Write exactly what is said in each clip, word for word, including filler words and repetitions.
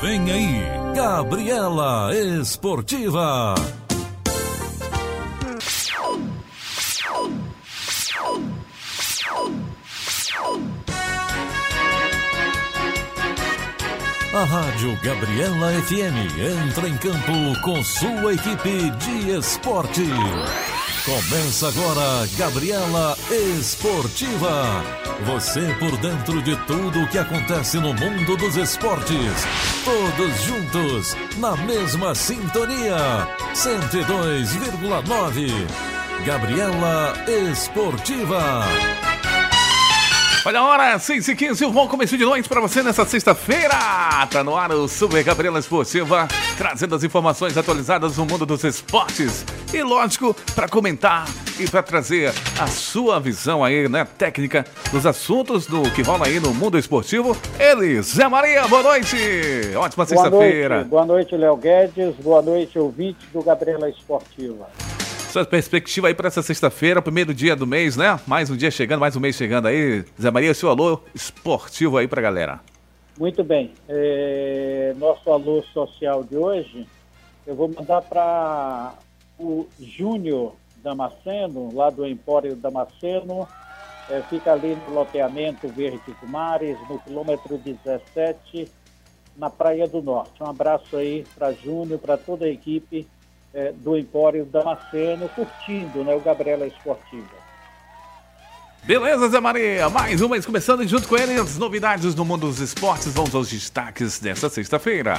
Vem aí, Gabriela Esportiva. A Rádio Gabriela F M entra em campo com sua equipe de esporte. Começa agora Gabriela Esportiva. Você por dentro de tudo o que acontece no mundo dos esportes. Todos juntos, na mesma sintonia. cento e dois vírgula nove. Gabriela Esportiva. Olha a hora, seis e quinze, um bom começo de noite para você nessa sexta-feira. Tá no ar o Super Gabriela Esportiva, trazendo as informações atualizadas do mundo dos esportes. E lógico, para comentar e para trazer a sua visão aí, né, técnica dos assuntos do que rola aí no mundo esportivo. Ele, Zé Maria, boa noite. Ótima sexta-feira. Boa noite, Léo Guedes. Boa noite, ouvintes do Gabriela Esportiva. Sua perspectiva aí para essa sexta-feira, primeiro dia do mês, né? Mais um dia chegando, mais um mês chegando aí. Zé Maria, seu alô esportivo aí pra galera. Muito bem. É, nosso alô social de hoje, eu vou mandar para o Júnior Damasceno, lá do Empório Damasceno. É, fica ali no loteamento Verde dos Mares, no quilômetro dezessete, na Praia do Norte. Um abraço aí para Júnior, para toda a equipe É, do Empório Damasceno, curtindo, né, o Gabriela Esportiva. Beleza, Zé Maria, mais um mês começando e junto com ele as novidades no mundo dos esportes. Vamos aos destaques desta sexta-feira.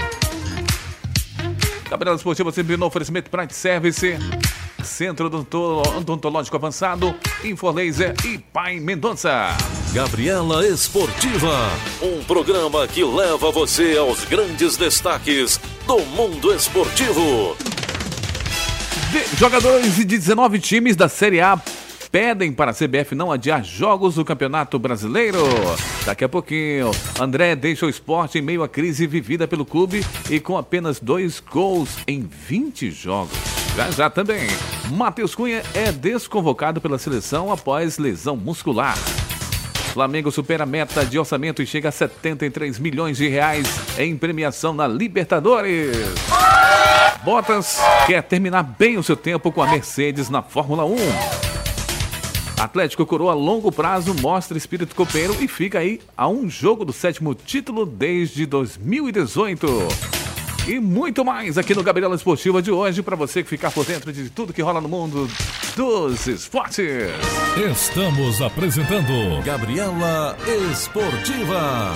Gabriela Esportiva sempre no oferecimento Pride Service, Centro Odontológico Avançado, Infolaser e Pai Mendonça. Gabriela Esportiva, um programa que leva você aos grandes destaques do mundo esportivo. De jogadores de dezenove times da Série A pedem para a C B F não adiar jogos do Campeonato Brasileiro. Daqui a pouquinho, André deixa o esporte em meio à crise vivida pelo clube e com apenas dois gols em vinte jogos. Já já também, Matheus Cunha é desconvocado pela seleção após lesão muscular. Flamengo supera a meta de orçamento e chega a setenta e três milhões de reais em premiação na Libertadores. Bottas quer terminar bem o seu tempo com a Mercedes na Fórmula um. Atlético Coroa a longo prazo mostra espírito copeiro e fica aí a um jogo do sétimo título desde dois mil e dezoito. E muito mais aqui no Gabriela Esportiva de hoje, para você que ficar por dentro de tudo que rola no mundo dos esportes. Estamos apresentando Gabriela Esportiva.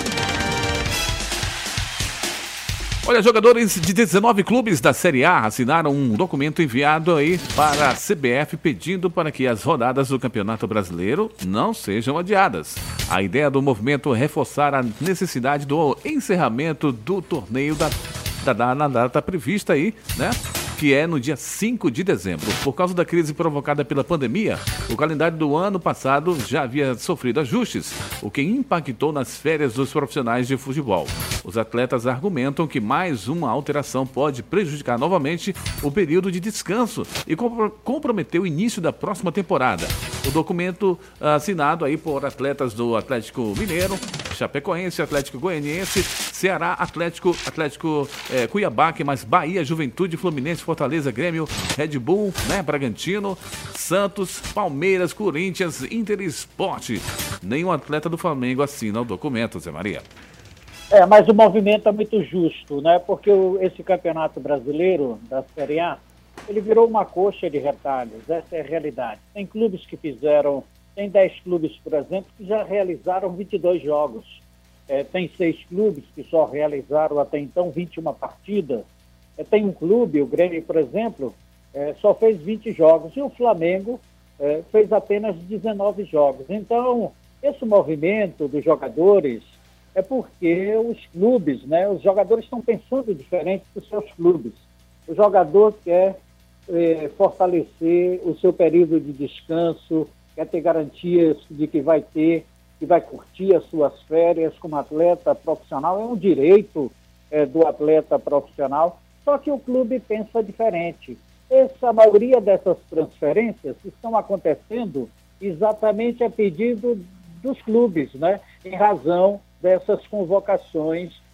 Olha, jogadores de dezenove clubes da Série A assinaram um documento enviado aí para a C B F pedindo para que as rodadas do Campeonato Brasileiro não sejam adiadas. A ideia do movimento é reforçar a necessidade do encerramento do torneio da Da, na data prevista aí, né? Que é no dia cinco de dezembro. Por causa da crise provocada pela pandemia, o calendário do ano passado já havia sofrido ajustes, o que impactou nas férias dos profissionais de futebol. Os atletas argumentam que mais uma alteração pode prejudicar novamente o período de descanso e comprometer o início da próxima temporada. O documento assinado aí por atletas do Atlético Mineiro, Chapecoense, Atlético Goianiense, Ceará, Atlético, Atlético é, Cuiabá, que mais Bahia, Juventude, Fluminense, Fortaleza, Grêmio, Red Bull, né, Bragantino, Santos, Palmeiras, Corinthians, Inter e Sport. Nenhum atleta do Flamengo assina o documento, Zé Maria. É, mas o movimento é muito justo, né? Porque o, esse campeonato brasileiro da Série A, ele virou uma coxa de retalhos, essa é a realidade. Tem clubes que fizeram, tem dez clubes, por exemplo, que já realizaram vinte e dois jogos. É, tem seis clubes que só realizaram até então vinte e uma partidas. É, tem um clube, o Grêmio, por exemplo, é, só fez vinte jogos e o Flamengo é, fez apenas dezenove jogos. Então, esse movimento dos jogadores é porque os clubes, né, os jogadores estão pensando diferente dos seus clubes. O jogador quer é, fortalecer o seu período de descanso, quer ter garantias de que vai ter, que vai curtir as suas férias como atleta profissional. É um direito é, do atleta profissional, só que o clube pensa diferente. Essa, a maioria dessas transferências estão acontecendo exatamente a pedido dos clubes, né? Em razão dessas convocações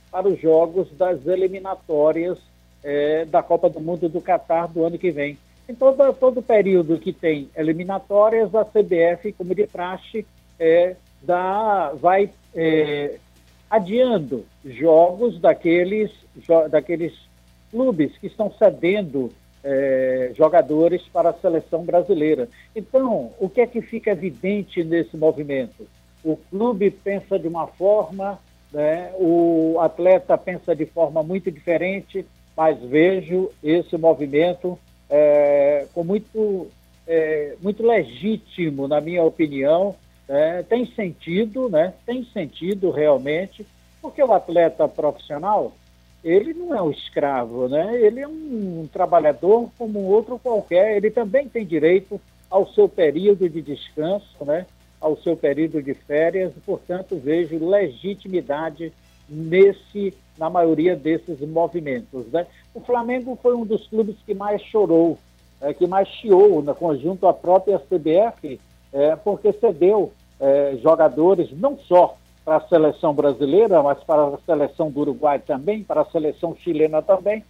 para os jogos das eliminatórias é, da Copa do Mundo do Catar do ano que vem. Em todo, todo período que tem eliminatórias, a C B F, como de praxe, é, dá, vai é, adiando jogos daqueles, jo, daqueles clubes que estão cedendo é, jogadores para a seleção brasileira. Então, o que é que fica evidente nesse movimento? O clube pensa de uma forma, né, o atleta pensa de forma muito diferente, mas vejo esse movimento É, com muito, é, muito legítimo, na minha opinião, é, tem sentido, né? Tem sentido realmente, porque o atleta profissional, ele não é um escravo, né? Ele é um, um trabalhador como outro qualquer, ele também tem direito ao seu período de descanso, né? Ao seu período de férias, portanto, vejo legitimidade nesse, na maioria desses movimentos, né? O Flamengo foi um dos clubes que mais chorou, é, que mais chiou no conjunto à própria C B F, é, porque cedeu é, jogadores não só para a seleção brasileira, mas para a seleção do Uruguai também, para a seleção chilena também,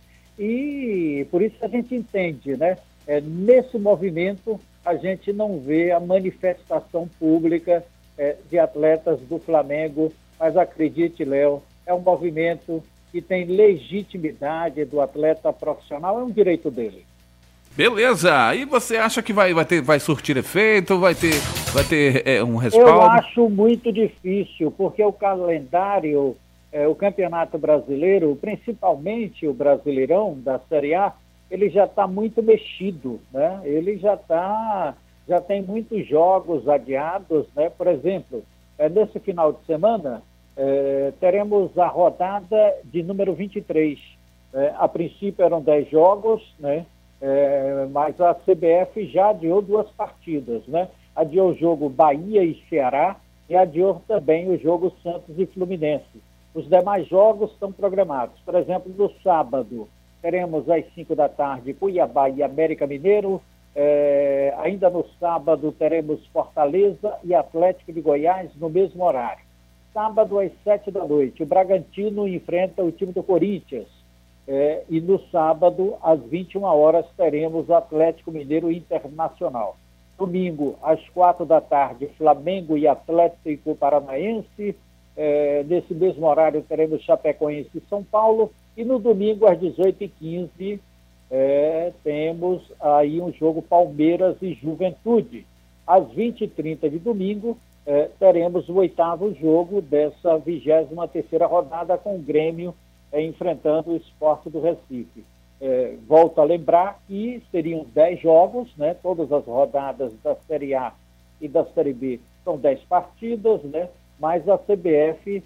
e por isso a gente entende, né? É, nesse movimento a gente não vê a manifestação pública é, de atletas do Flamengo, mas acredite, Léo, é um movimento que tem legitimidade do atleta profissional, é um direito dele. Beleza, e você acha que vai, vai, ter, vai surtir efeito, vai ter, vai ter é, um respaldo? Eu acho muito difícil, porque o calendário, é, o Campeonato Brasileiro, principalmente o Brasileirão da Série A, ele já está muito mexido, né? Ele já está, já tem muitos jogos adiados, né? Por exemplo, é, nesse final de semana, É, teremos a rodada de número vinte e três. É, a princípio eram dez jogos, né? É, mas a C B F já adiou duas partidas, né? Adiou o jogo Bahia e Ceará e adiou também o jogo Santos e Fluminense. Os demais jogos estão programados. Por exemplo, no sábado, teremos às cinco da tarde Cuiabá e América Mineiro. É, ainda no sábado, teremos Fortaleza e Atlético de Goiás no mesmo horário. Sábado, às sete da noite, o Bragantino enfrenta o time do Corinthians. É, e no sábado, às vinte e uma horas, teremos o Atlético Mineiro Internacional. Domingo, às quatro da tarde, Flamengo e Atlético Paranaense. É, nesse mesmo horário, teremos Chapecoense e São Paulo. E no domingo, às dezoito e quinze, é, temos aí um jogo Palmeiras e Juventude. Às vinte e trinta de domingo, É, teremos o oitavo jogo dessa vigésima terceira rodada com o Grêmio é, enfrentando o Sport do Recife. É, volto a lembrar que seriam dez jogos, né? Todas as rodadas da Série A e da Série B são dez partidas, né? Mas a C B F,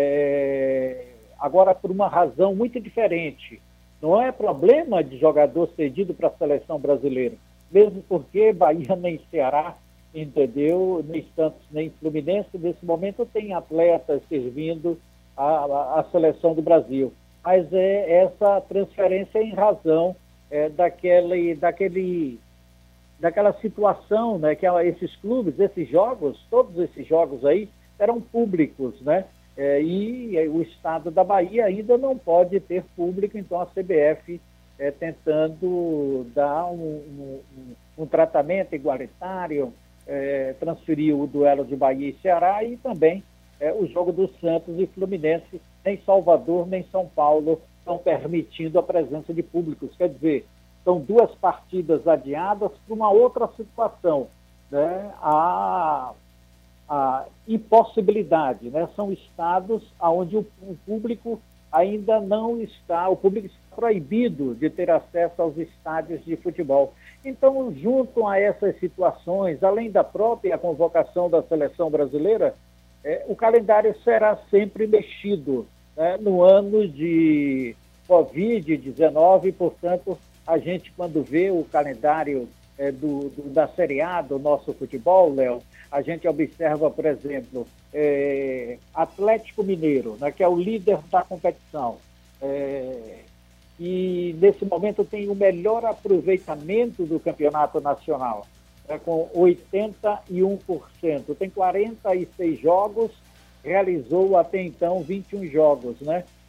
é, agora por uma razão muito diferente, não é problema de jogador cedido para a seleção brasileira, mesmo porque Bahia nem Ceará, entendeu? Nem Santos, nem Fluminense, nesse momento tem atletas servindo a, a, a seleção do Brasil. Mas é essa transferência em razão é, daquele, daquele, daquela situação, né, que esses clubes, esses jogos, todos esses jogos aí, eram públicos, né? É, e é, o estado da Bahia ainda não pode ter público, então a C B F é, tentando dar um, um, um, um tratamento igualitário, É, transferiu o duelo de Bahia e Ceará e também é, o jogo do Santos e Fluminense. Nem Salvador, nem São Paulo estão permitindo a presença de públicos. Quer dizer, são duas partidas adiadas para uma outra situação, né? A, a impossibilidade, né? São estados onde o, o público ainda não está, o público está proibido de ter acesso aos estádios de futebol. Então, junto a essas situações, além da própria convocação da seleção brasileira, é, o calendário será sempre mexido, né? No ano de covid dezenove, portanto, a gente, quando vê o calendário é, do, do, da Série A do nosso futebol, Léo, a gente observa, por exemplo, é, Atlético Mineiro, né, que é o líder da competição, é, e nesse momento tem o melhor aproveitamento do campeonato nacional, né, com oitenta e um por cento. Tem quarenta e seis jogos, realizou até então vinte e um jogos, né?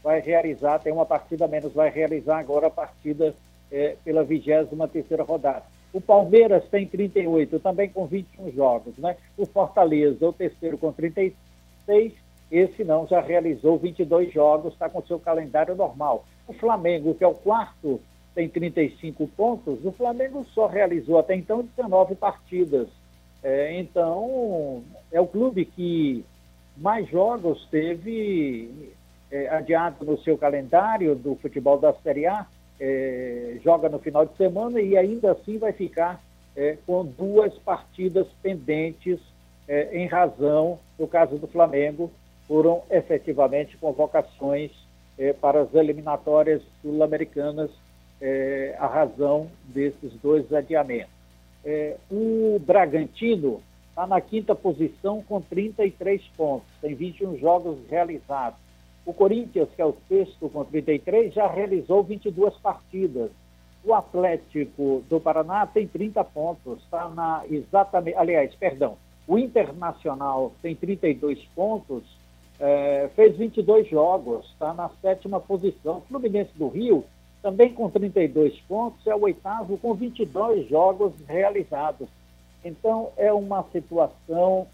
vai realizar, tem uma partida a menos, vai realizar agora a partida é, pela vigésima terceira rodada. O Palmeiras tem trinta e oito, também com vinte e um jogos, né? O Fortaleza, o terceiro, com trinta e seis, esse não, já realizou vinte e dois jogos, está com seu calendário normal. O Flamengo, que é o quarto, tem trinta e cinco pontos, o Flamengo só realizou até então dezenove partidas. É, então, é o clube que mais jogos teve é, adiado no seu calendário do futebol da Série A, é, joga no final de semana e ainda assim vai ficar é, com duas partidas pendentes é, em razão, no caso do Flamengo, foram efetivamente convocações é, para as eliminatórias sul-americanas, é, a razão desses dois adiamentos. É, o Bragantino está na quinta posição com trinta e três pontos, tem vinte e um jogos realizados. O Corinthians, que é o sexto com trinta e três, já realizou vinte e duas partidas. O Atlético do Paraná tem trinta pontos, está na exatamente, aliás, perdão, o Internacional tem trinta e dois pontos, é, fez vinte e dois jogos, está na sétima posição. O Fluminense do Rio, também com trinta e dois pontos, é o oitavo com vinte e dois jogos realizados. Então, é uma situação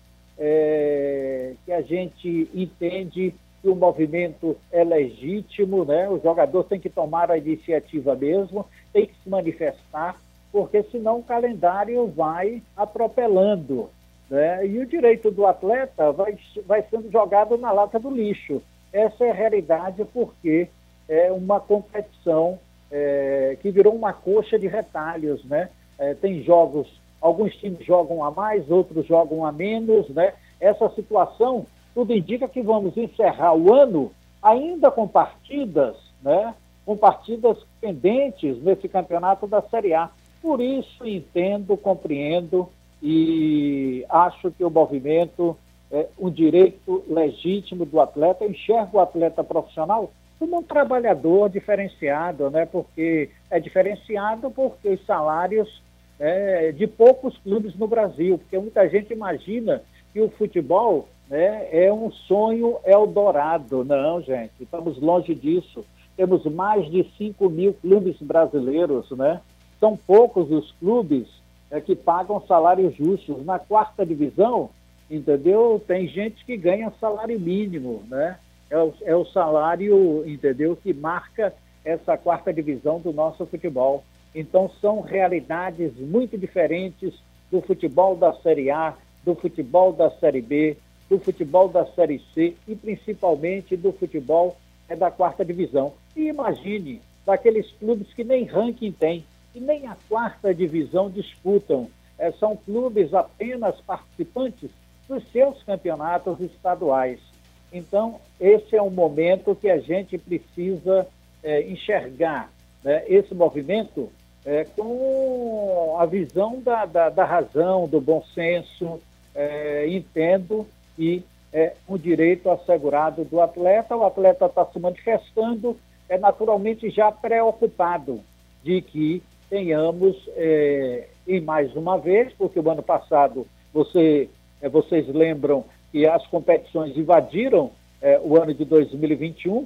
é, que a gente entende que o movimento é legítimo, né? O jogador tem que tomar a iniciativa mesmo, tem que se manifestar, porque senão o calendário vai atropelando, né? E o direito do atleta vai, vai sendo jogado na lata do lixo. Essa é a realidade, porque é uma competição é, que virou uma coxa de retalhos, né? É, tem jogos, alguns times jogam a mais, outros jogam a menos, né? Essa situação, tudo indica que vamos encerrar o ano ainda com partidas, né? Com partidas pendentes nesse campeonato da Série A. Por isso, entendo, compreendo e acho que o movimento é um direito legítimo do atleta. Eu enxergo o atleta profissional como um trabalhador diferenciado, né? Porque é diferenciado porque os salários é, de poucos clubes no Brasil, porque muita gente imagina que o futebol, né, é um sonho eldorado. Não, gente, estamos longe disso. Temos mais de cinco mil clubes brasileiros, né? São poucos os clubes é, que pagam salários justos. Na quarta divisão, entendeu? Tem gente que ganha salário mínimo, né? É o, é o salário, entendeu, que marca essa quarta divisão do nosso futebol. Então, são realidades muito diferentes do futebol da Série A, do futebol da Série B, do futebol da Série C e principalmente do futebol é, da quarta divisão. E imagine, daqueles clubes que nem ranking tem, e nem a quarta divisão disputam. É, são clubes apenas participantes dos seus campeonatos estaduais. Então, esse é um momento que a gente precisa é, enxergar, né, esse movimento é, com a visão da, da, da razão, do bom senso. É, entendo que é um direito assegurado do atleta. O atleta está se manifestando, é naturalmente já preocupado de que tenhamos, é, e mais uma vez, porque o ano passado, você, é, vocês lembram que as competições invadiram é, o ano de dois mil e vinte e um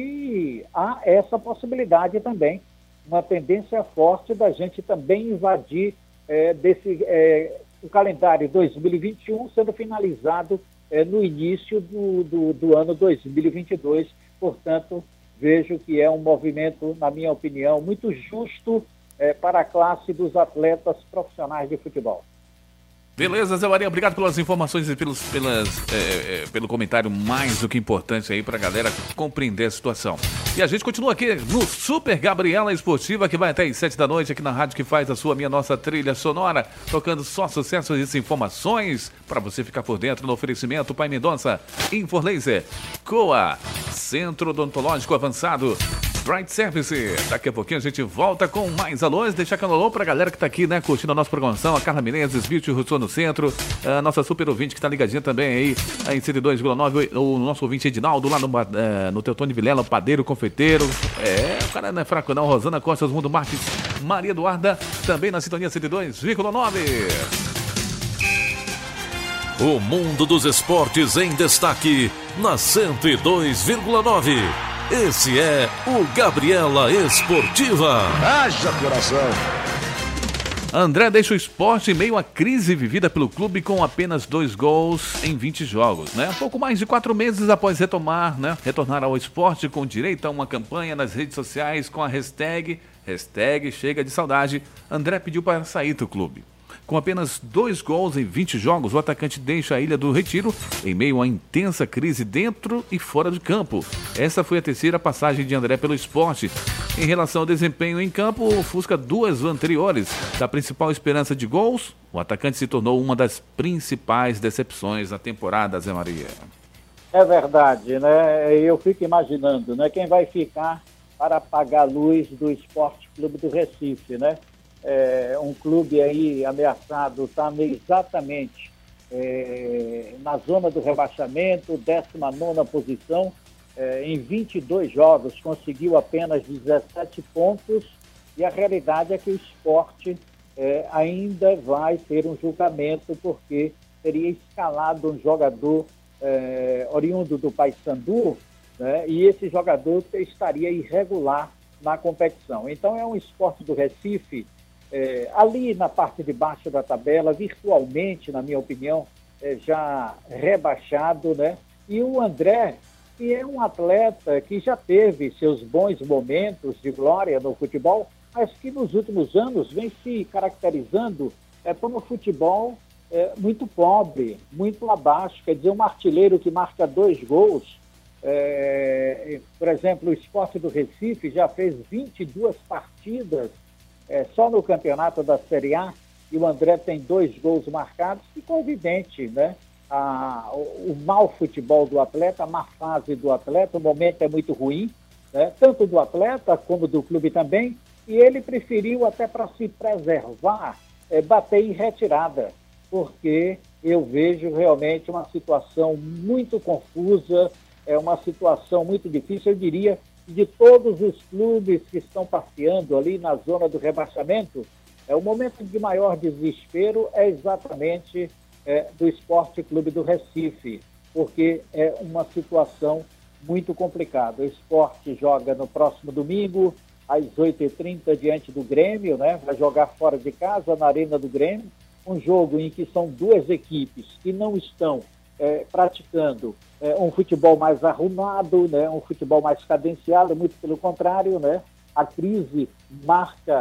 e há essa possibilidade também, uma tendência forte da gente também invadir é, desse, é, o calendário dois mil e vinte e um sendo finalizado é, no início do, do, do ano dois mil e vinte e dois. Portanto, vejo que é um movimento, na minha opinião, muito justo é, para a classe dos atletas profissionais de futebol. Beleza, Zé Maria, obrigado pelas informações e pelos, pelas, é, é, pelo comentário mais do que importante aí pra galera compreender a situação. E a gente continua aqui no Super Gabriela Esportiva, que vai até às sete da noite aqui na rádio que faz a sua, minha, nossa trilha sonora, tocando só sucessos e informações pra você ficar por dentro no oferecimento Pai Mendonça, Inforlaser, Coa, Centro Odontológico Avançado, Bright Service. Daqui a pouquinho a gente volta com mais alôs. Deixar aquele alô pra galera que tá aqui, né, curtindo a nossa programação. A Carla Menezes, Beauty Russou no centro. A nossa super ouvinte que tá ligadinha também aí, aí em cento e dois vírgula nove. O nosso ouvinte Edinaldo lá no, uh, no Teotônio Vilela, padeiro, confeiteiro. É, o cara não é fraco não. Rosana Costa, Mundo Marques, Maria Eduarda, também na sintonia cento e dois vírgula nove. O mundo dos esportes em destaque na cento e dois vírgula nove. Esse é o Gabriela Esportiva. Haja coração! André deixa o esporte em meio à crise vivida pelo clube com apenas dois gols em vinte jogos, né? Pouco mais de quatro meses após retomar, né? Retornar ao esporte com direito a uma campanha nas redes sociais com a hashtag, hashtag Chega de Saudade, André pediu para sair do clube. Com apenas dois gols em vinte jogos, o atacante deixa a Ilha do Retiro em meio a intensa crise dentro e fora de campo. Essa foi a terceira passagem de André pelo esporte. Em relação ao desempenho em campo, ofusca duas anteriores. Da principal esperança de gols, o atacante se tornou uma das principais decepções da temporada, Zé Maria. É verdade, né? Eu fico imaginando, né? Quem vai ficar para apagar a luz do Esporte Clube do Recife, né? É, um clube aí ameaçado, está exatamente é, na zona do rebaixamento, décima nona posição, é, em vinte e dois jogos conseguiu apenas dezessete pontos, e a realidade é que o Sport é, ainda vai ter um julgamento, porque teria escalado um jogador é, oriundo do Paysandu, né, e esse jogador estaria irregular na competição. Então é um Sport do Recife É, ali na parte de baixo da tabela, virtualmente, na minha opinião, é, já rebaixado, né? E o André, que é um atleta que já teve seus bons momentos de glória no futebol, mas que nos últimos anos vem se caracterizando é, por um futebol é, muito pobre, muito abaixo. Quer dizer, um artilheiro que marca dois gols, é, por exemplo, o Sport do Recife já fez vinte e duas partidas É, só no campeonato da Série A, e o André tem dois gols marcados, ficou evidente, né? A, o, o mau futebol do atleta, a má fase do atleta, o momento é muito ruim, né? Tanto do atleta como do clube também, e ele preferiu, até para se preservar, é, bater em retirada, porque eu vejo realmente uma situação muito confusa, é uma situação muito difícil, eu diria, de todos os clubes que estão passeando ali na zona do rebaixamento. É, o momento de maior desespero é exatamente é, do Esporte Clube do Recife, porque é uma situação muito complicada. O Sport joga no próximo domingo, às oito e trinta, diante do Grêmio, né? Vai jogar fora de casa, na Arena do Grêmio, um jogo em que são duas equipes que não estão é, praticando É, um futebol mais arrumado, né, um futebol mais cadenciado, muito pelo contrário, né, a crise marca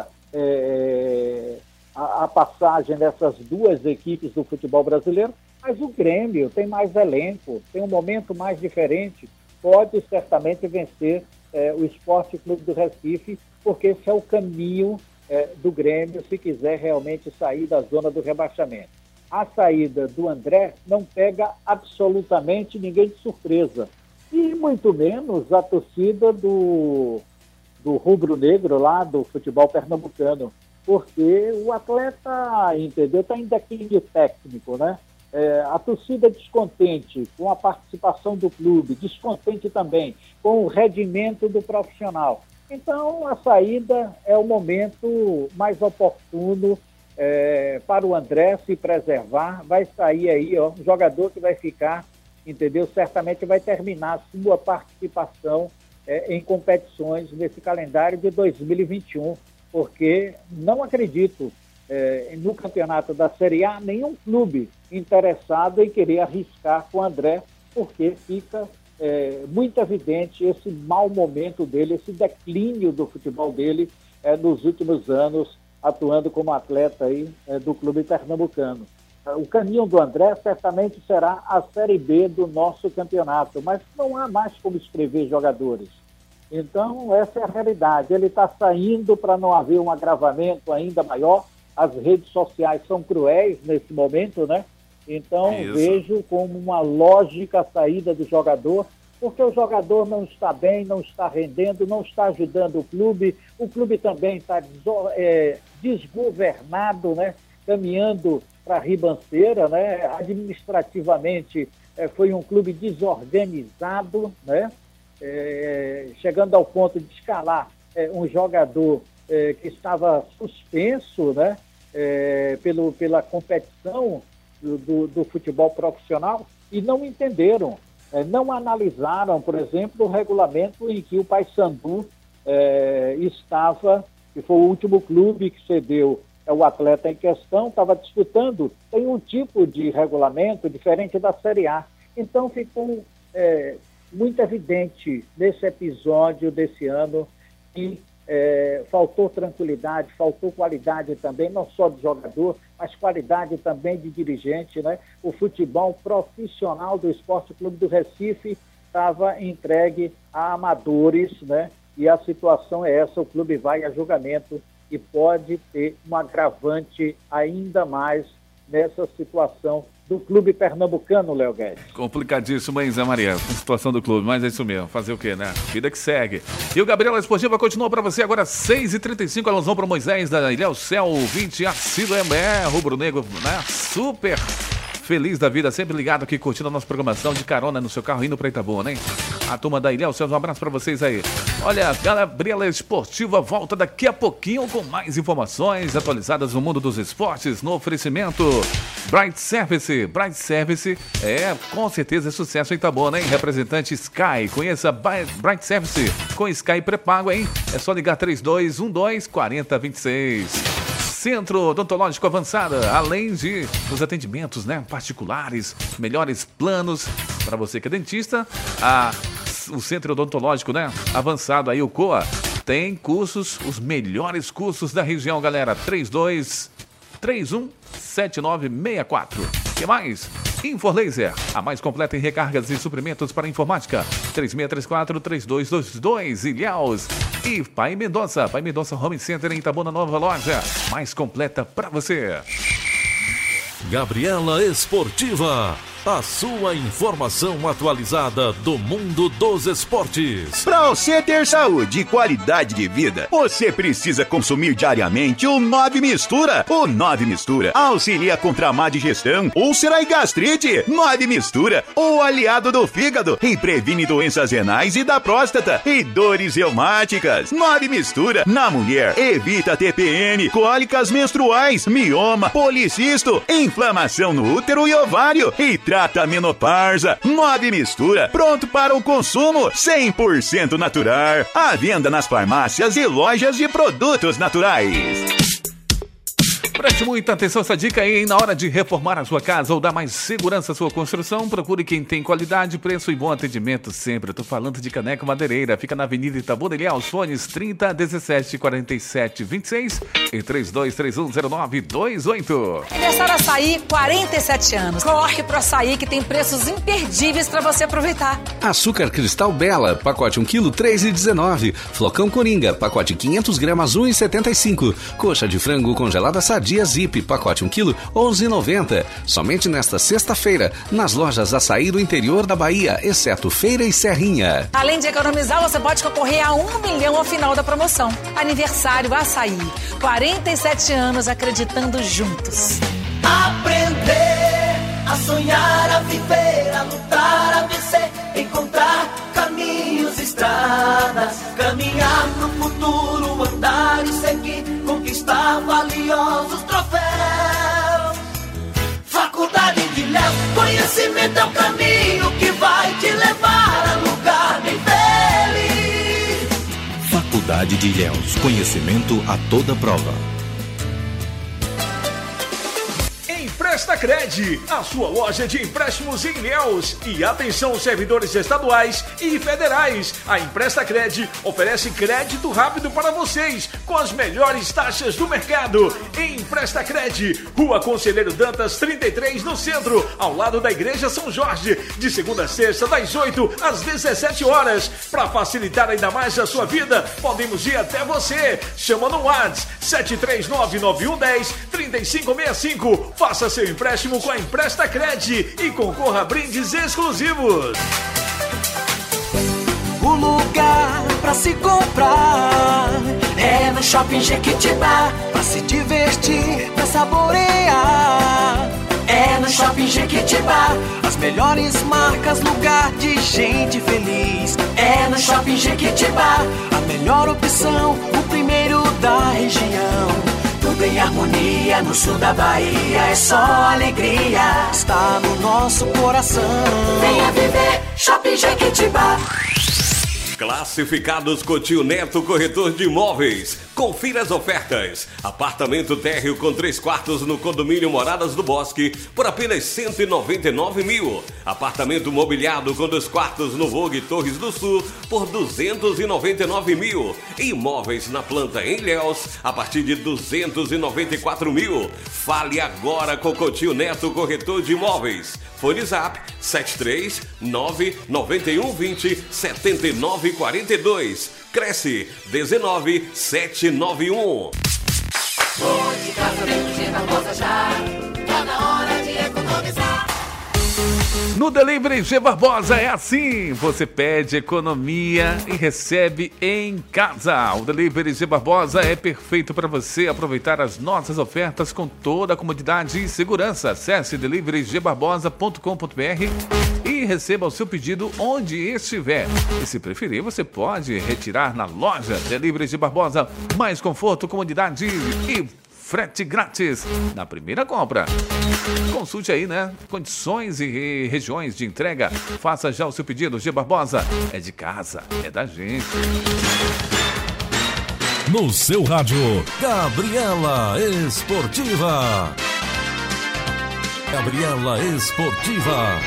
é, a, a passagem dessas duas equipes do futebol brasileiro, mas o Grêmio tem mais elenco, tem um momento mais diferente, pode certamente vencer é, o Esporte Clube do Recife, porque esse é o caminho é, do Grêmio se quiser realmente sair da zona do rebaixamento. A saída do André não pega absolutamente ninguém de surpresa. E muito menos a torcida do, do rubro-negro lá do futebol pernambucano. Porque o atleta, entendeu, está em declínio técnico, né? É, a torcida descontente com a participação do clube, descontente também com o rendimento do profissional. Então, a saída é o momento mais oportuno É, para o André se preservar. Vai sair aí, ó, um jogador que vai ficar, entendeu? Certamente vai terminar sua participação é, em competições nesse calendário de dois mil e vinte e um, porque não acredito é, no campeonato da Série A nenhum clube interessado em querer arriscar com o André, porque fica é, muito evidente esse mau momento dele, esse declínio do futebol dele é, nos últimos anos, atuando como atleta aí, é, do clube pernambucano. O caminho do André certamente será a Série B do nosso campeonato, mas não há mais como escrever jogadores. Então, essa é a realidade. Ele está saindo para não haver um agravamento ainda maior. As redes sociais são cruéis nesse momento, né? Então, Isso. vejo como uma lógica a saída do jogador, porque o jogador não está bem, não está rendendo, não está ajudando o clube, o clube também está é, desgovernado, né? Caminhando para a ribanceira, né? Administrativamente é, foi um clube desorganizado, né? É, chegando ao ponto de escalar é, um jogador é, que estava suspenso, né? É, pelo, pela competição do, do, do futebol profissional, e não entenderam. eh, não analisaram, por exemplo, o regulamento em que o Paysandu eh, estava, que foi o último clube que cedeu é, o atleta em questão, estava disputando, tem um tipo de regulamento diferente da Série A. Então ficou é, muito evidente nesse episódio desse ano que é, faltou tranquilidade, faltou qualidade também, não só de jogador, mas qualidade também de dirigente, né? O futebol profissional do Esporte Clube do Recife estava entregue a amadores, né? E a situação é essa, o clube vai a julgamento e pode ter um agravante ainda mais nessa situação do clube pernambucano, Léo Guedes. Complicadíssimo, hein, Zé Maria? A situação do clube, mas é isso mesmo. Fazer o quê, né? Vida que segue. E o Gabriela Esportiva continua para você agora, seis e trinta e cinco, alusão para o Moisés da Ilha, o Céu, vinte, Assíduo M E, Rubro Negro, né? Super feliz da vida, sempre ligado aqui, curtindo a nossa programação de carona no seu carro, indo para Itabuna, hein? A turma da Ilha, o Céu, um abraço para vocês aí. Olha, a Gabriela Esportiva volta daqui a pouquinho com mais informações atualizadas no mundo dos esportes, no oferecimento Bright Service. Bright Service é, com certeza, é sucesso em Itabuna, hein? Representante Sky, conheça Bright Service com Sky pré-pago, hein? É só ligar três dois um dois, quatro zero dois seis. Centro Odontológico Avançada, além de os atendimentos, né, particulares, melhores planos para você que é dentista, a, o Centro Odontológico, né, Avançado, aí o C O A, tem cursos, os melhores cursos da região, galera, três dois três um sete nove seis quatro. O que mais? Inforlaser, a mais completa em recargas e suprimentos para informática. três seis três quatro, três dois dois dois, Ilhéus. E Pai Mendonça, Pai Mendonça Home Center em Itabuna, nova loja, mais completa para você. Gabriela Esportiva, a sua informação atualizada do mundo dos esportes. Para você ter saúde e qualidade de vida, você precisa consumir diariamente o nove Mistura. O nove Mistura auxilia contra a má digestão, úlcera e gastrite. nove Mistura, o aliado do fígado, e previne doenças renais e da próstata e dores reumáticas. nove Mistura na mulher evita T P M, cólicas menstruais, mioma, policisto, inflamação no útero e ovário e trata a menopausa. nove Mistura, pronto para o consumo, cem por cento natural. À venda nas farmácias e lojas de produtos naturais. Preste muita atenção a essa dica aí, hein? Na hora de reformar a sua casa ou dar mais segurança à sua construção, procure quem tem qualidade, preço e bom atendimento sempre. Eu tô falando de Caneco Madeireira. Fica na Avenida Itabuna, Ilhéus, fones trinta, dezessete, quarenta e sete, vinte e seis e três dois três um zero nove dois oito. Aniversário Açaí, quarenta e sete anos. Corre pro Açaí que tem preços imperdíveis para você aproveitar. Açúcar Cristal Bela, pacote um quilo, três reais e dezenove. Flocão Coringa, pacote quinhentos gramas, um real e setenta e cinco. Coxa de frango congelada Sadia Zip, pacote um quilo, onze reais e noventa centavos. Somente nesta sexta-feira, nas lojas Açaí do interior da Bahia, exceto Feira e Serrinha. Além de economizar, você pode concorrer a um milhão ao final da promoção. Aniversário Açaí, quarenta e sete anos acreditando juntos. Aprender a sonhar, a viver, a lutar, a vencer, encontrar caminhos, estradas, caminhar pro futuro, andar e seguir, conquistar valiosos troféus. Faculdade de Ilhéus, conhecimento é o caminho que vai te levar a lugar bem feliz. Faculdade de Ilhéus, conhecimento a toda prova. Emprestacred, a sua loja de empréstimos em Ilhéus. E atenção, servidores estaduais e federais. A Emprestacred oferece crédito rápido para vocês, com as melhores taxas do mercado. Emprestacred, Rua Conselheiro Dantas, trinta e três, no centro, ao lado da Igreja São Jorge, de segunda a sexta, das oito às dezessete horas. Para facilitar ainda mais a sua vida, podemos ir até você. Chama no WhatsApp sete três nove nove um um zero, três cinco seis cinco. Faça seu empréstimo com a Emprestacred e concorra a brindes exclusivos. O lugar pra se comprar é no Shopping Jequitibá. Pra se divertir, pra saborear, é no Shopping Jequitibá. As melhores marcas, lugar de gente feliz, é no Shopping Jequitibá. A melhor opção, o primeiro da região. tudo em harmonia. No sul da Bahia é só alegria. Está no nosso coração. Venha viver Shopping Jequitibá. Classificados Coutinho Neto, corretor de imóveis. Confira as ofertas. Apartamento térreo com três quartos no condomínio Moradas do Bosque por apenas cento e noventa e nove mil. Apartamento mobiliado com dois quartos no Vogue Torres do Sul por duzentos e noventa e nove mil. Imóveis na planta em Ilhéus a partir de duzentos e noventa e quatro mil. Fale agora com Coutinho Neto, corretor de imóveis. Fone Zap sete três nove nove um dois zero sete nove quatro dois. Cresce dezenove sete nove um. Vou de casa dentro de Barbosa já. Tá na hora de economizar. No Delivery G Barbosa é assim, você pede economia e recebe em casa. O Delivery G Barbosa é perfeito para você aproveitar as nossas ofertas com toda a comodidade e segurança. Acesse delivery g barbosa ponto com ponto b r e receba o seu pedido onde estiver. E se preferir, você pode retirar na loja. Delivery G Barbosa, mais conforto, comodidade e frete grátis na primeira compra. Consulte aí, né? Condições e regiões de entrega. Faça já o seu pedido. G Barbosa é de casa, é da gente. No seu rádio, Gabriela Esportiva. Gabriela Esportiva.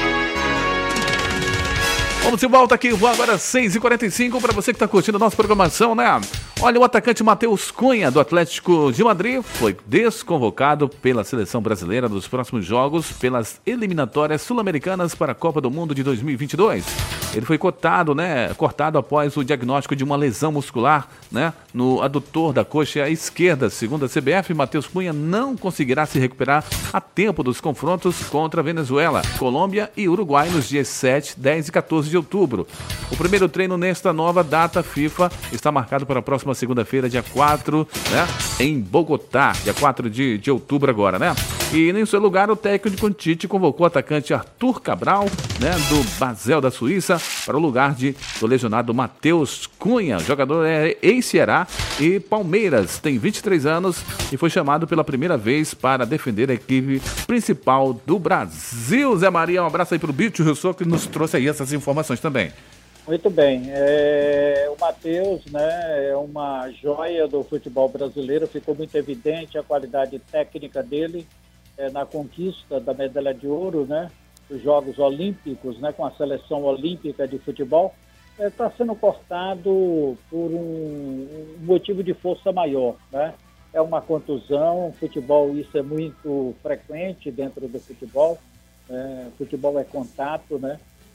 Vamos de volta aqui, vou agora seis e quarenta e cinco para você que está curtindo a nossa programação, né? Olha, o atacante Matheus Cunha, do Atlético de Madrid, foi desconvocado pela seleção brasileira nos próximos jogos pelas eliminatórias sul-americanas para a Copa do Mundo de dois mil e vinte e dois. Ele foi cortado, né? Cortado após o diagnóstico de uma lesão muscular, né? No adutor da coxa esquerda. Segundo a C B F, Matheus Cunha não conseguirá se recuperar a tempo dos confrontos contra a Venezuela, Colômbia e Uruguai nos dias sete, dez e quatorze de outubro. O primeiro treino nesta nova data FIFA está marcado para a próxima segunda-feira, dia quatro, né? Em Bogotá, dia quatro de, de outubro agora, né? E em seu lugar, o técnico de Tite convocou o atacante Arthur Cabral, né? Do Basel da Suíça, para o lugar de, do lesionado Matheus Cunha. O jogador é ex-Ceará e Palmeiras, tem vinte e três anos e foi chamado pela primeira vez para defender a equipe principal do Brasil. Zé Maria, um abraço aí para o Bicho Russo, que nos trouxe aí essas informações também. Muito bem. É, o Matheus, né, é uma joia do futebol brasileiro, ficou muito evidente a qualidade técnica dele é, na conquista da medalha de ouro, né, dos Jogos Olímpicos, né, com a seleção olímpica de futebol. Está é, sendo cortado por um, um motivo de força maior, né? É uma contusão, futebol, isso é muito frequente dentro do futebol, é, futebol é contato, né?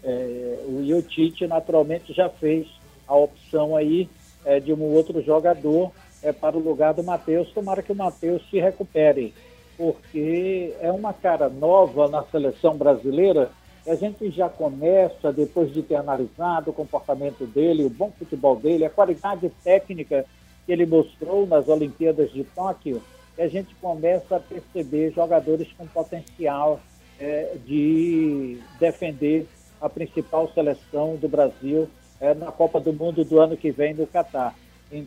É, o Tite naturalmente já fez a opção aí é, de um outro jogador é, para o lugar do Matheus. Tomara que o Matheus se recupere, porque é uma cara nova na seleção brasileira. A gente já começa, depois de ter analisado o comportamento dele, o bom futebol dele, a qualidade técnica que ele mostrou nas Olimpíadas de Tóquio, e a gente começa a perceber jogadores com potencial é, de defender a principal seleção do Brasil é, na Copa do Mundo do ano que vem no Catar.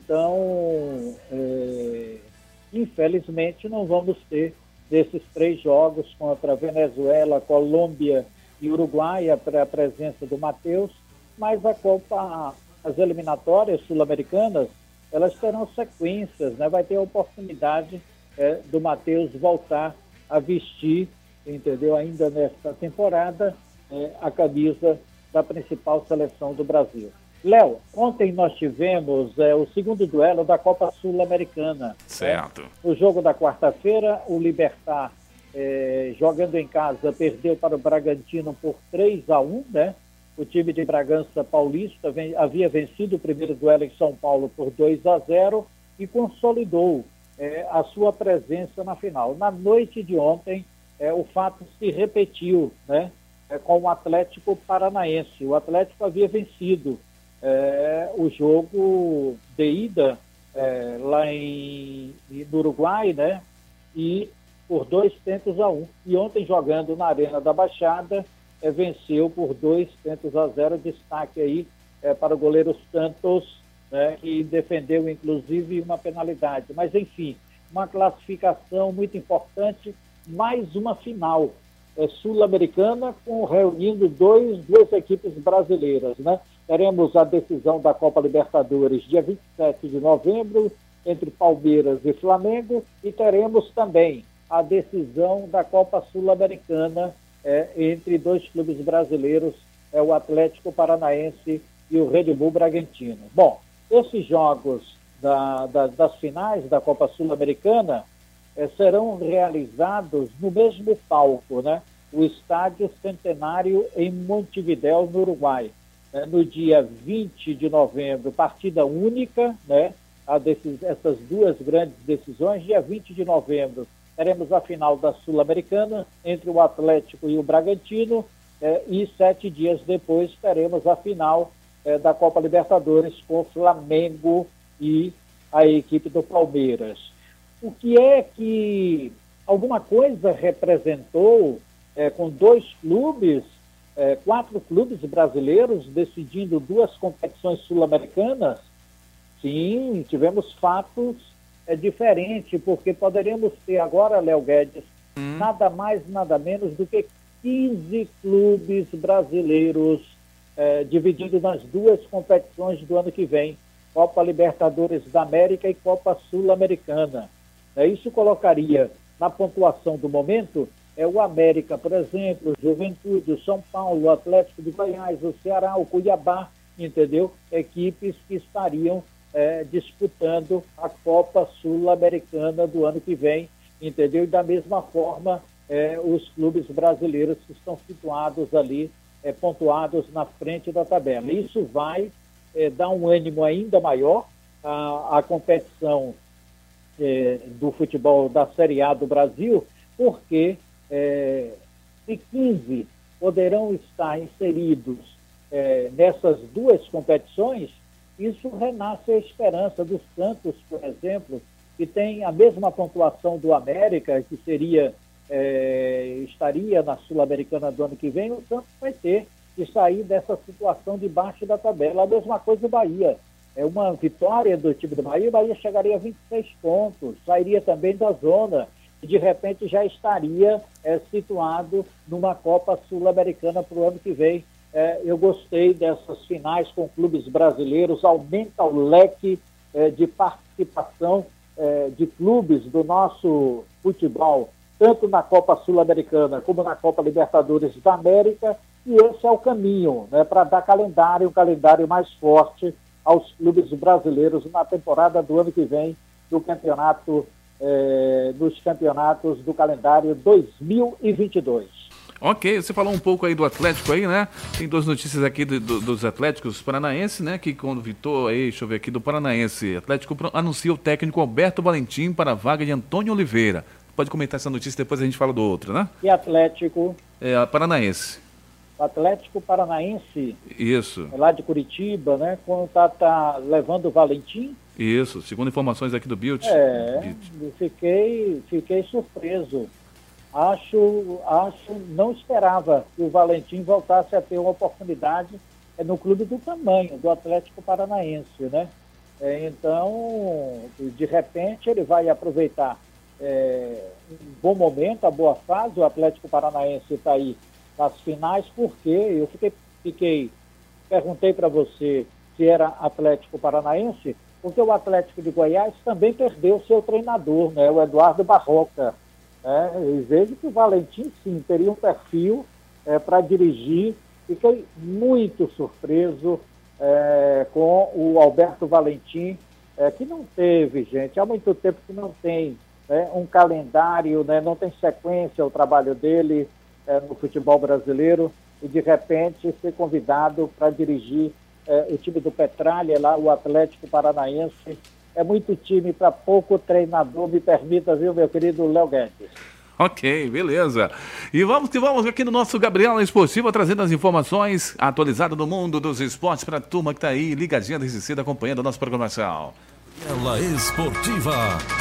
Então, é, infelizmente, não vamos ter desses três jogos contra Venezuela, Colômbia e Uruguai para a presença do Matheus, mas a Copa, as eliminatórias sul-americanas, elas terão sequências, né? Vai ter a oportunidade é, do Matheus voltar a vestir, entendeu? Ainda nesta temporada, é, a camisa da principal seleção do Brasil. Léo, ontem nós tivemos é, o segundo duelo da Copa Sul-Americana. Certo. Né? O jogo da quarta-feira, o Libertad, é, jogando em casa, perdeu para o Bragantino por três a um, né? O time de Bragança Paulista vem, havia vencido o primeiro duelo em São Paulo por dois a zero e consolidou é, a sua presença na final. Na noite de ontem, é, o fato se repetiu, né? É, com o Atlético Paranaense. O Atlético havia vencido é, o jogo de ida é, lá em, no Uruguai, né? E por dois tentos a um. E ontem, jogando na Arena da Baixada, é, venceu por dois tentos a zero. Destaque aí é, para o goleiro Santos, né? Que defendeu, inclusive, uma penalidade. Mas, enfim, uma classificação muito importante, mais uma final é, sul-americana, com reunindo dois, duas equipes brasileiras, né? Teremos a decisão da Copa Libertadores dia vinte e sete de novembro, entre Palmeiras e Flamengo, e teremos também a decisão da Copa Sul-Americana é, entre dois clubes brasileiros, é, o Atlético Paranaense e o Red Bull Bragantino. Bom, esses jogos da, da, das finais da Copa Sul-Americana é, serão realizados no mesmo palco, né? O Estádio Centenário em Montevidéu, no Uruguai. É, no dia vinte de novembro, partida única, né? A decis... essas duas grandes decisões. Dia vinte de novembro, teremos a final da Sul-Americana entre o Atlético e o Bragantino, eh, e sete dias depois teremos a final eh, da Copa Libertadores com o Flamengo e a equipe do Palmeiras. O que é que alguma coisa representou eh, com dois clubes, eh, quatro clubes brasileiros decidindo duas competições sul-americanas? Sim, tivemos fatos é, diferentes, porque poderíamos ter agora, Léo Guedes, hum. nada mais, nada menos do que quinze clubes brasileiros é, divididos nas duas competições do ano que vem, Copa Libertadores da América e Copa Sul-Americana. É, isso colocaria na pontuação do momento é, o América, por exemplo, o Juventude, o São Paulo, o Atlético de Goiás, o Ceará, o Cuiabá, entendeu? Equipes que estariam É, disputando a Copa Sul-Americana do ano que vem, entendeu? E da mesma forma, é, os clubes brasileiros que estão situados ali, é, pontuados na frente da tabela. Isso vai é, dar um ânimo ainda maior à, à competição é, do futebol da Série A do Brasil, porque é, se quinze poderão estar inseridos é, nessas duas competições, isso renasce a esperança do Santos, por exemplo, que tem a mesma pontuação do América, que seria, é, estaria na Sul-Americana do ano que vem. O Santos vai ter que sair dessa situação debaixo da tabela. A mesma coisa do Bahia. É uma vitória do time do Bahia, o Bahia chegaria a vinte e seis pontos, sairia também da zona e de repente já estaria é, situado numa Copa Sul-Americana para o ano que vem. É, eu gostei dessas finais com clubes brasileiros, aumenta o leque é, de participação é, de clubes do nosso futebol, tanto na Copa Sul-Americana como na Copa Libertadores da América, e esse é o caminho, né, para dar calendário, um calendário mais forte aos clubes brasileiros na temporada do ano que vem, do campeonato, é, dos campeonatos do calendário dois mil e vinte e dois. Ok, você falou um pouco aí do Atlético aí, né? Tem duas notícias aqui do, do, dos Atléticos Paranaense, né? Que convidou aí, deixa eu ver aqui, do Paranaense. Atlético anuncia o técnico Alberto Valentim para a vaga de Antônio Oliveira. Pode comentar essa notícia, depois a gente fala do outro, né? E Atlético? É, Paranaense. Atlético Paranaense? Isso. É lá de Curitiba, né? Quando tá, tá levando o Valentim? Isso, segundo informações aqui do Bilt. É, Bilt. Fiquei, fiquei surpreso. Acho, acho, não esperava que o Valentim voltasse a ter uma oportunidade é, no clube do tamanho do Atlético Paranaense, né? É, então, de repente, ele vai aproveitar é, um bom momento, a boa fase. O Atlético Paranaense está aí nas finais, porque eu fiquei, fiquei perguntei para você se era Atlético Paranaense, porque o Atlético de Goiás também perdeu seu treinador, né? O Eduardo Barroca. É, eu vejo que o Valentim, sim, teria um perfil é, para dirigir. Fiquei muito surpreso é, com o Alberto Valentim, é, que não teve, gente, há muito tempo que não tem né, um calendário, né, não tem sequência o trabalho dele é, no futebol brasileiro, e de repente ser convidado para dirigir é, o time do Petralha, lá o Atlético Paranaense. É muito time para pouco treinador, me permita, viu, meu querido Léo Guedes? Ok, beleza. E vamos que vamos aqui no nosso Gabriela Esportiva, trazendo as informações atualizadas do mundo dos esportes para a turma que está aí ligadinha desde cedo acompanhando a nossa programação. Gabriela Esportiva.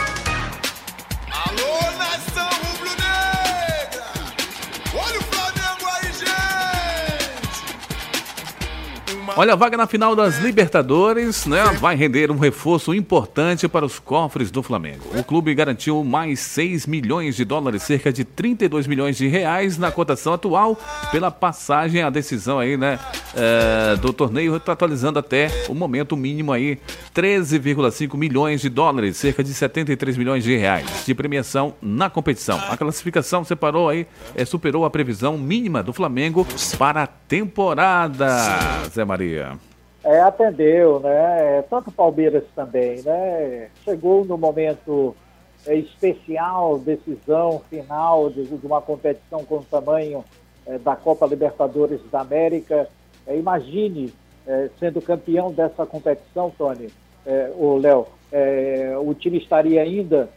Alô, nação rubro-negra! Olha o Flamengo aí, gente! Uma Olha, a vaga na final das Libertadores, né, vai render um reforço importante para os cofres do Flamengo. O clube garantiu mais seis milhões de dólares, cerca de trinta e dois milhões de reais na cotação atual, pela passagem à decisão aí, né, é, do torneio, está atualizando até o momento mínimo aí, treze vírgula cinco milhões de dólares, cerca de setenta e três milhões de reais de premiação na competição. A classificação separou aí, é, superou a previsão mínima do Flamengo para a temporada, Zé Maria. É, atendeu, né? Tanto o Palmeiras também, né? Chegou no momento é, especial, decisão final de, de uma competição com o tamanho é, da Copa Libertadores da América. É, imagine é, sendo campeão dessa competição, Tony, é, o Léo, é, o time estaria ainda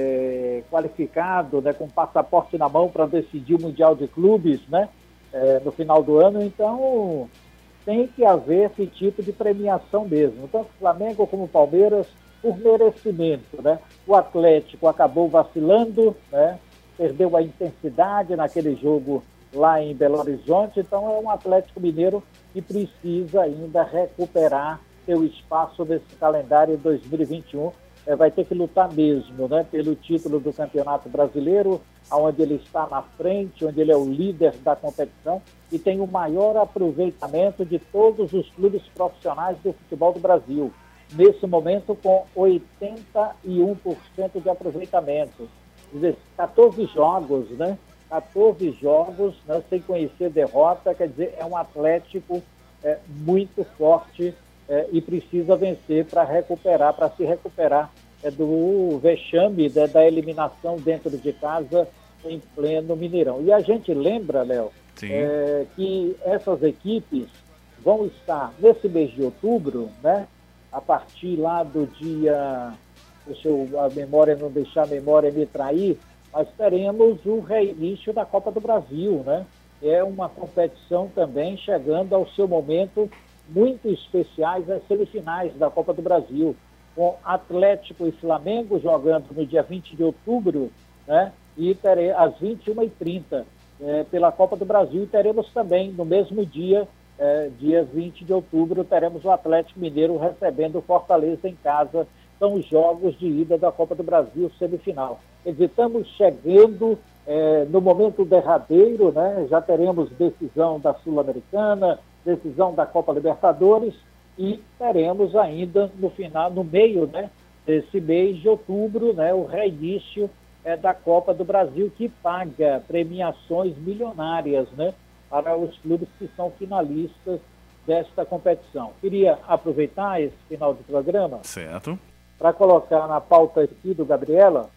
é, qualificado, né, com passaporte na mão para decidir o Mundial de Clubes, né? É, no final do ano, então tem que haver esse tipo de premiação mesmo, tanto o Flamengo como o Palmeiras, por merecimento, né? O Atlético acabou vacilando, né? Perdeu a intensidade naquele jogo lá em Belo Horizonte, então é um Atlético Mineiro que precisa ainda recuperar seu espaço nesse calendário dois mil e vinte e um, é, vai ter que lutar mesmo, né? Pelo título do Campeonato Brasileiro, onde ele está na frente, onde ele é o líder da competição e tem o maior aproveitamento de todos os clubes profissionais do futebol do Brasil. Nesse momento, com oitenta e um por cento de aproveitamento. Quer dizer, quatorze jogos, né? quatorze jogos, né? Sem conhecer derrota, quer dizer, é um Atlético é, muito forte é, e precisa vencer para recuperar, para se recuperar é, do vexame né, da eliminação dentro de casa em pleno Mineirão. E a gente lembra, Léo, é, que essas equipes vão estar nesse mês de outubro, né? A partir lá do dia, deixa eu, a memória não deixar a memória me trair, nós teremos o reinício da Copa do Brasil, né? É uma competição também chegando ao seu momento, muito especiais as semifinais da Copa do Brasil, com Atlético e Flamengo jogando no dia vinte de outubro, né? E tere, às vinte e uma e trinta, é, pela Copa do Brasil, e teremos também no mesmo dia, é, dia vinte de outubro, teremos o Atlético Mineiro recebendo o Fortaleza em casa. São os jogos de ida da Copa do Brasil semifinal. Quer dizer, estamos chegando é, no momento derradeiro, né? Já teremos decisão da Sul-Americana, decisão da Copa Libertadores e teremos ainda no final, no meio, né, desse mês de outubro, né, o reinício é, da Copa do Brasil, que paga premiações milionárias, né, para os clubes que são finalistas desta competição. Queria aproveitar esse final de programa certo, para colocar na pauta aqui do Gabriela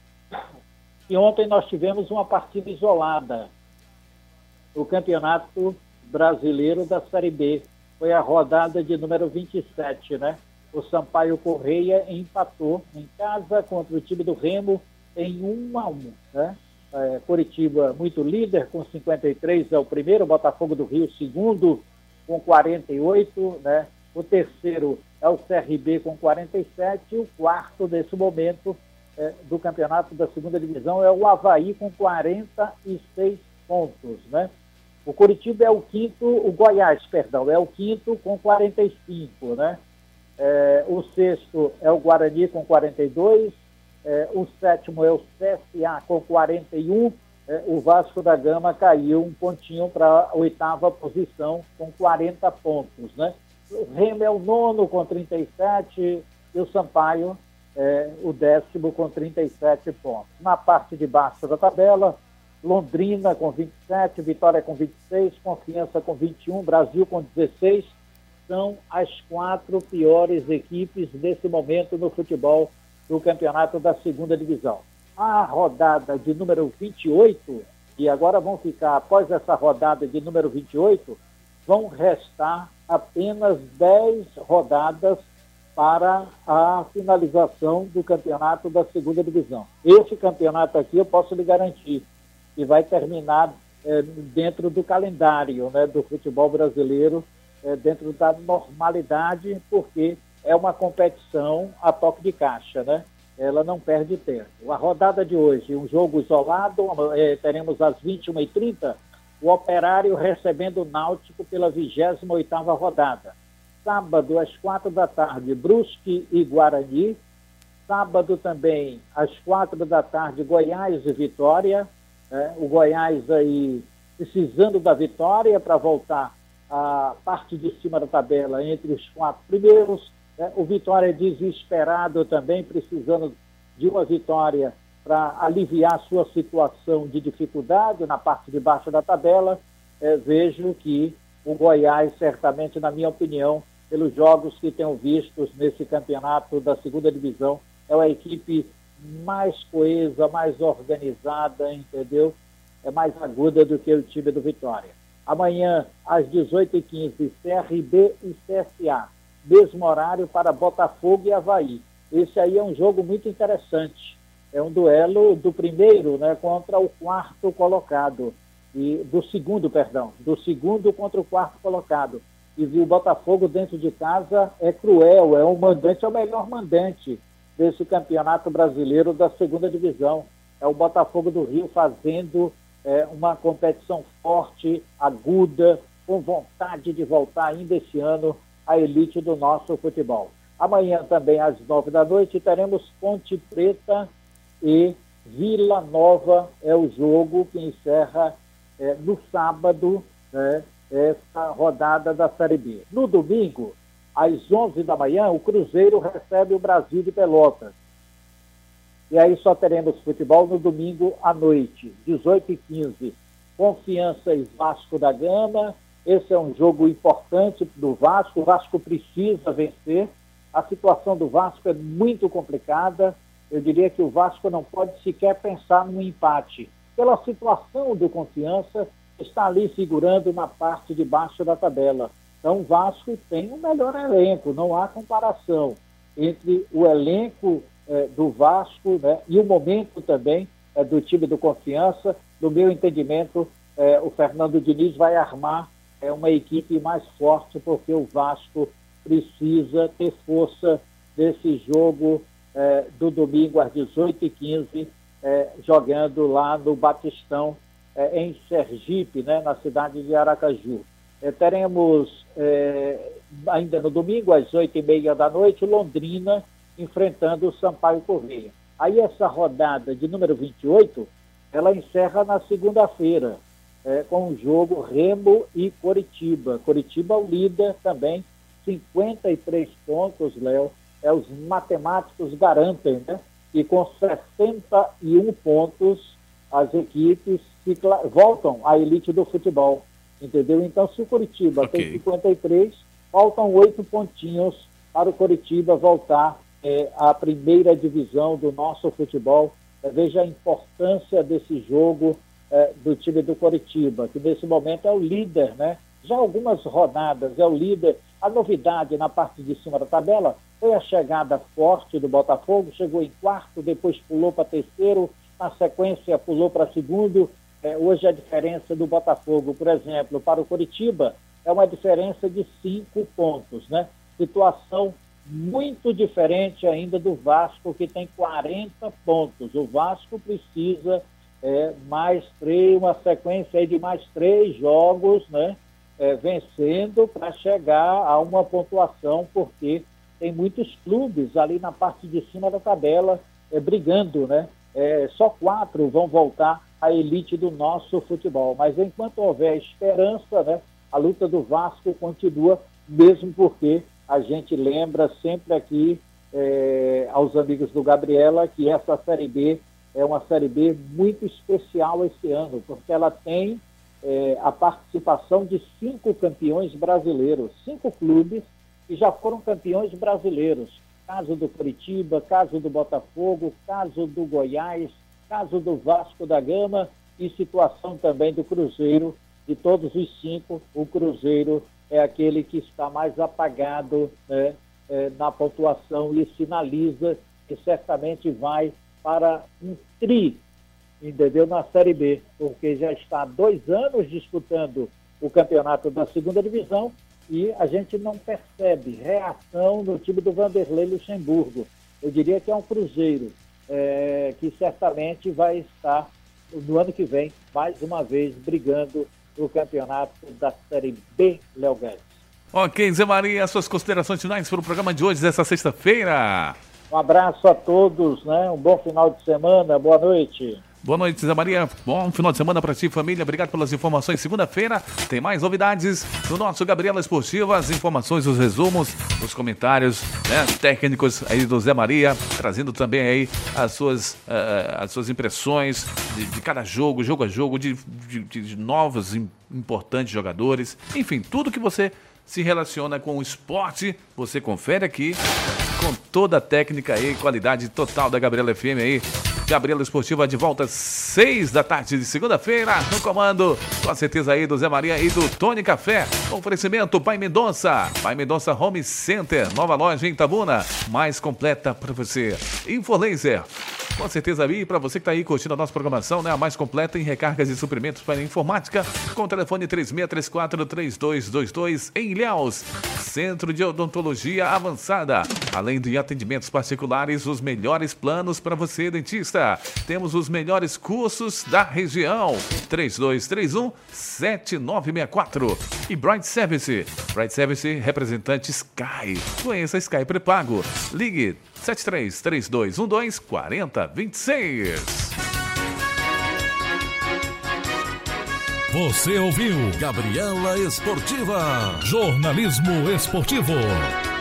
que ontem nós tivemos uma partida isolada no Campeonato Brasileiro da Série B. Foi a rodada de número vinte e sete, né? O Sampaio Correia empatou em casa contra o time do Remo em um a um, né? É, Coritiba muito líder com cinquenta e três, é o primeiro, Botafogo do Rio segundo com quarenta e oito, né? O terceiro é o C R B com quarenta e sete e o quarto nesse momento é, do campeonato da segunda divisão é o Avaí com quarenta e seis pontos, né? O Coritiba é o quinto, o Goiás, perdão, é o quinto com quarenta e cinco, né? É, o sexto é o Guarani com quarenta e dois, é, o sétimo é o C S A com quarenta e um, é, o Vasco da Gama caiu um pontinho para a oitava posição com quarenta pontos, né? O Remo é o nono com trinta e sete e o Sampaio é o décimo com trinta e sete pontos. Na parte de baixo da tabela, Londrina com vinte e sete, Vitória com vinte e seis, Confiança com vinte e um, Brasil com dezesseis, são as quatro piores equipes nesse momento no futebol do campeonato da segunda divisão. A rodada de número vinte e oito, e agora vão ficar, após essa rodada de número vinte e oito, vão restar apenas dez rodadas para a finalização do campeonato da segunda divisão. Esse campeonato aqui eu posso lhe garantir que vai terminar é, dentro do calendário, né, do futebol brasileiro, é, dentro da normalidade, porque é uma competição a toque de caixa, né? Ela não perde tempo. A rodada de hoje, um jogo isolado, é, teremos às vinte e uma e trinta, o Operário recebendo o Náutico pela vigésima oitava rodada. Sábado, às quatro da tarde, Brusque e Guarani. Sábado também, às quatro da tarde, Goiás e Vitória. É, o Goiás aí precisando da vitória para voltar à parte de cima da tabela entre os quatro primeiros. É, o Vitória desesperado também, precisando de uma vitória para aliviar sua situação de dificuldade na parte de baixo da tabela. É, vejo que o Goiás, certamente, na minha opinião, pelos jogos que tenho vistos nesse campeonato da segunda divisão, é a equipe mais coesa, mais organizada, entendeu? É mais aguda do que o time do Vitória. Amanhã, às dezoito e quinze, C R B e C S A. Mesmo horário para Botafogo e Avaí. Esse aí é um jogo muito interessante. É um duelo do primeiro, né, contra o quarto colocado. E do segundo, perdão. Do segundo contra o quarto colocado. E o Botafogo dentro de casa é cruel. É um mandante, é o melhor mandante desse campeonato brasileiro da segunda divisão. É o Botafogo do Rio fazendo é, uma competição forte, aguda, com vontade de voltar ainda esse ano à elite do nosso futebol. Amanhã também às nove da noite teremos Ponte Preta e Vila Nova, é o jogo que encerra é, no sábado, né, essa rodada da Série B. No domingo, às onze da manhã, o Cruzeiro recebe o Brasil de Pelotas. E aí só teremos futebol no domingo à noite, dezoito e quinze. Confiança e Vasco da Gama. Esse é um jogo importante do Vasco. O Vasco precisa vencer. A situação do Vasco é muito complicada. Eu diria que o Vasco não pode sequer pensar num empate. Pela situação do Confiança, está ali figurando na parte de baixo da tabela. Então o Vasco tem um melhor elenco, não há comparação entre o elenco eh, do Vasco, né, e o momento também eh, do time do Confiança. No meu entendimento, eh, o Fernando Diniz vai armar eh, uma equipe mais forte, porque o Vasco precisa ter força desse jogo eh, do domingo às dezoito e quinze, eh, jogando lá no Batistão, eh, em Sergipe, né, na cidade de Aracaju. Eh, teremos eh, ainda no domingo, às oito e meia da noite, Londrina enfrentando o Sampaio Corrêa. Aí essa rodada de número vinte e oito, ela encerra na segunda-feira, eh, com o jogo Remo e Coritiba. Coritiba, o líder também, cinquenta e três pontos, Léo, é, os matemáticos garantem, né? E com sessenta e um pontos, as equipes se voltam à elite do futebol. Entendeu? Então, se o Coritiba okay. tem cinquenta e três, faltam oito pontinhos para o Coritiba voltar é, à primeira divisão do nosso futebol. É, veja a importância desse jogo é, do time do Coritiba, que nesse momento é o líder, né? Já algumas rodadas é o líder. A novidade na parte de cima da tabela foi a chegada forte do Botafogo, chegou em quarto, depois pulou para terceiro, na sequência pulou para segundo. É, hoje a diferença do Botafogo, por exemplo, para o Coritiba, é uma diferença de cinco pontos, né? Situação muito diferente ainda do Vasco, que tem quarenta pontos. O Vasco precisa é, mais três, uma sequência aí de mais três jogos, né? É, vencendo para chegar a uma pontuação, porque tem muitos clubes ali na parte de cima da tabela é, brigando, né? É, só quatro vão voltar à elite do nosso futebol. Mas enquanto houver esperança, né, a luta do Vasco continua, mesmo porque a gente lembra sempre aqui é, aos amigos do Gabriela que essa Série B é uma Série B muito especial esse ano, porque ela tem é, a participação de cinco campeões brasileiros, cinco clubes que já foram campeões brasileiros. Caso do Curitiba, caso do Botafogo, caso do Goiás, caso do Vasco da Gama e situação também do Cruzeiro. De todos os cinco, o Cruzeiro é aquele que está mais apagado, né, é, na pontuação e sinaliza que certamente vai para um tri, entendeu, na Série B, porque já está há dois anos disputando o campeonato da segunda divisão e a gente não percebe reação no time do Vanderlei Luxemburgo. Eu diria que é um Cruzeiro é, que certamente vai estar no ano que vem, mais uma vez, brigando no campeonato da Série B, Léo Guedes. Ok, Zé Maria, suas considerações finais para o programa de hoje, dessa sexta-feira. Um abraço a todos, né? Um bom final de semana, boa noite. Boa noite, Zé Maria. Bom final de semana para ti, família. Obrigado pelas informações. Segunda-feira tem mais novidades no nosso Gabriela Esportiva. As informações, os resumos, os comentários, né, técnicos aí do Zé Maria, trazendo também aí as suas, uh, as suas impressões de, de cada jogo, jogo a jogo, de, de, de novos importantes jogadores. Enfim, tudo que você se relaciona com o esporte, você confere aqui com toda a técnica e qualidade total da Gabriela F M aí. Gabriela Esportiva de volta às seis da tarde de segunda-feira, no comando, com a certeza aí do Zé Maria e do Tony Café. Oferecimento Pai Mendonça, Pai Mendonça Home Center, nova loja em Itabuna, mais completa para você. Infolaser, com certeza aí, para você que está aí curtindo a nossa programação, né, a mais completa em recargas e suprimentos para a informática, com o telefone três seis três quatro, três dois dois dois, em Ilhéus. Centro de Odontologia Avançada, além de atendimentos particulares, os melhores planos para você, dentista. Temos os melhores cursos da região. três dois três um, sete nove seis quatro. E Bright Service, Bright Service, representante Sky. Conheça Sky Pré-Pago. Ligue sete três três dois um dois, quatro zero dois seis. Você ouviu Gabriela Esportiva, jornalismo esportivo.